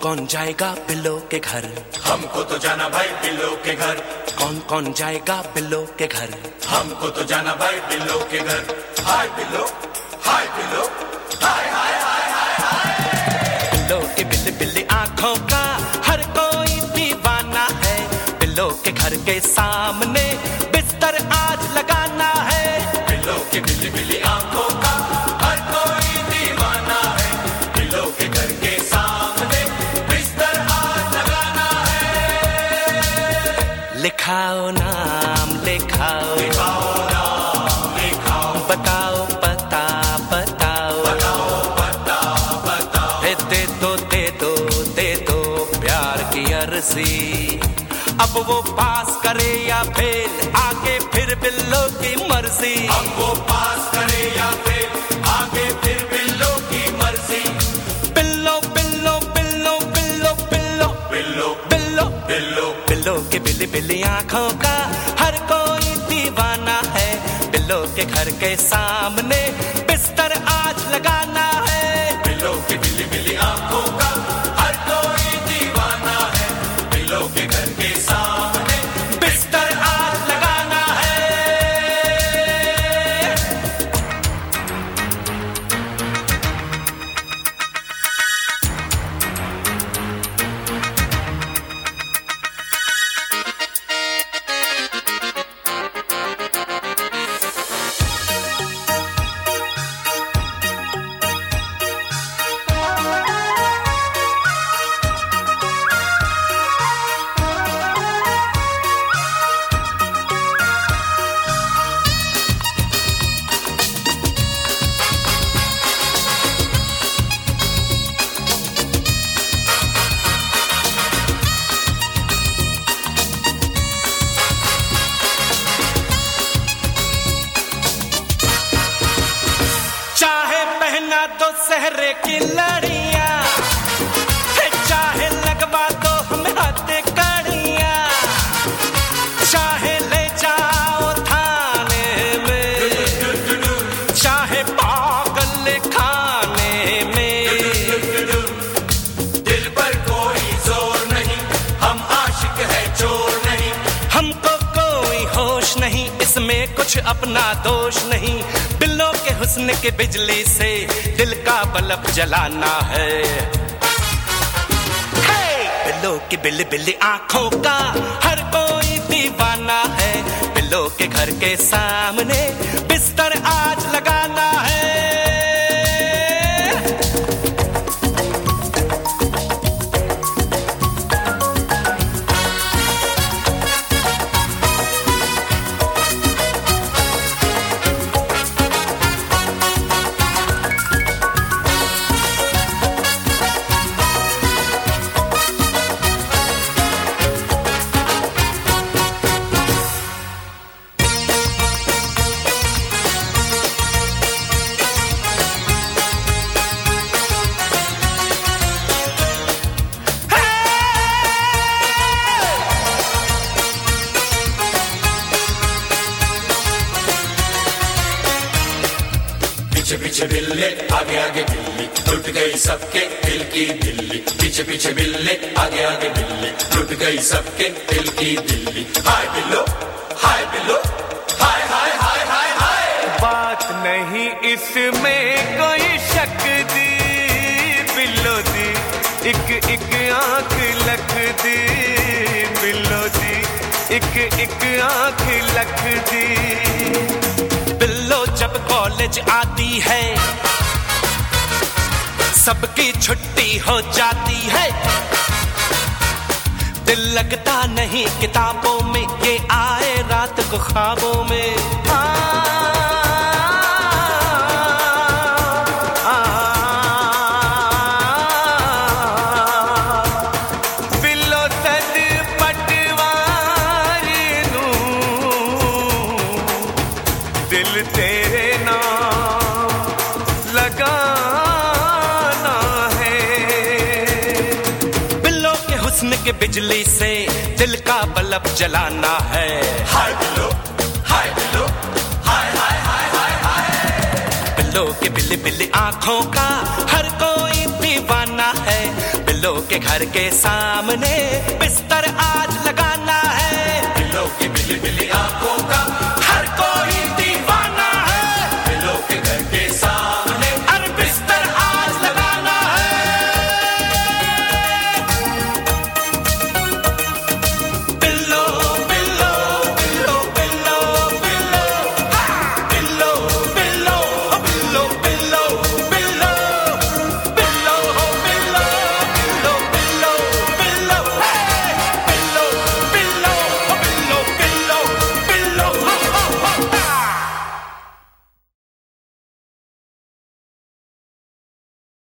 कौन जाएगा बिल्लो के घर? हमको तो जाना भाई बिल्लो के घर। कौन कौन जाएगा बिल्लो के घर? हमको तो जाना भाई बिल्लो के घर। हाय बिल्लो, हाय बिल्लो, हाय हाय हाय हाय हाय। बिल्लो की बिल्ली बिल्ली आंखों का हर कोई दीवाना है। बिल्लो के घर के सामने बिस्तर आज लगाना है। बिल्लो की बिल्ली बिल्ली आंखों का हर कोई दीवाना है। बिल्लो के घर के सामने बिस्तर आज लगाना है। लिखाओ नाम लिखाओ, लिखाओ नाम लिखाओ, बताओ पता बताओ, बताओ पता बताओ। दे दो दे दो दे दो प्यार की अर्जी। अब वो पास करे या फेल, आगे फिर बिल्लो की मर्जी। अब वो पास करे या फेल, आगे फिर बिल्लो की मर्जी। बिल्लो बिल्लो बिल्लो बिल्लो बिल्लो बिल्लो बिल्लो बिल्लो बिल्लो के बिल्ली बिल्ली आंखों का हर कोई दीवाना है। बिल्लो के घर के सामने बिस्तर आज लगाना है। बिल्लो की बिल्ली बिल्ली आंखों का हर कोई दीवाना है। बिल्लो के घर के सामने बिस्तर आज लगाना है। चाहे पहना दो सहरे की लड़ियां, चाहे लगवा दो हमें हाथ कड़ियां, चाहे ले जाओ थाने में, चाहे पागल खाने में। दिल पर कोई जोर नहीं, हम आशिक है चोर नहीं। हमको कोई होश नहीं, इसमें कुछ अपना दोष नहीं। बिल्लो के हुस्न के बिजली से दिल का बल्ब जलाना है। बिल्लो की बिल्ली बिल्ली आंखों का हर कोई दीवाना है। बिल्लो के घर के सामने बिस्तर आज लगाना है। पीछे पीछे बिल्ले आगे आगे बिल्ली, टूट गई सबके दिल की दिल्ली। पीछे पीछे बिल्ले आगे आगे बिल्ली, टूट गई सबके दिल की दिल्ली। हाय बिल्लो, हाय बिल्लो, हाय हाय हाय हाय हाय। बात नहीं इसमें कोई शक दी, बिल्लो दी एक एक आंख लख दी। बिल्लो दी एक एक आंख लख दी। बिल्लो जब कॉलेज आती है सबकी छुट्टी हो जाती है। दिल लगता नहीं किताबों में, ये आए रात को ख्वाबों में। बिल्लो सद पटवार नूं दिल तेरे नाम लगाना है। बिल्लो के हुस्न के बिजली से दिल का बल्ब जलाना है। हाय बिल्लो, हाय बिल्लो, हाय हाय हाय हाय हाय। बिल्लो के बिल्ली बिल्ली आंखों का हर कोई दीवाना है। बिल्लो के घर के सामने बिस्तर आज लगाना है। बिल्लों की बिल्ली बिल्ली आंखों का